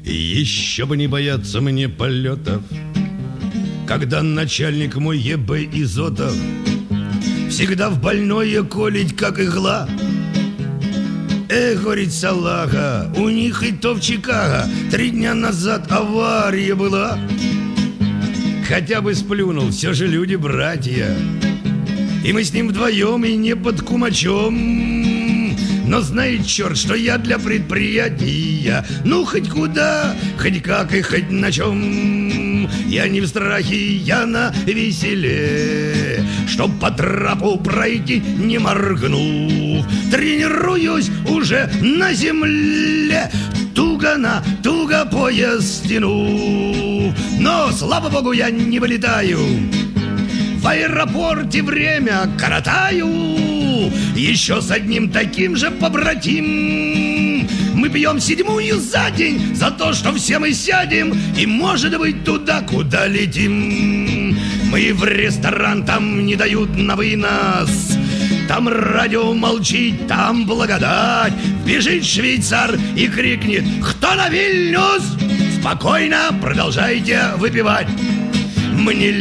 Еще бы не бояться мне полетов, когда начальник мой ЕБ Изотов всегда в больное колить, как игла. Говорит салага, у них и то в Чикаго 3 дня назад авария была. Хотя бы сплюнул, все же люди-братья, и мы с ним вдвоем и не под кумачом. Но знает черт, что я для предприятия, ну хоть куда, хоть как и хоть на чем. Я не в страхе, я на веселе, чтоб по трапу пройти не моргнув. Тренируюсь уже на земле, туго пояс стяну. Но, слава богу, я не вылетаю, в аэропорте время коротаю. Еще с одним таким же побратим мы пьем 7-ю за день за то, что все мы сядем и, может быть, туда, куда летим. Мы в ресторан, там не дают на вынос, там радио молчит, там благодать. Бежит швейцар и крикнет: кто на Вильнюс? Спокойно продолжайте выпивать. Мне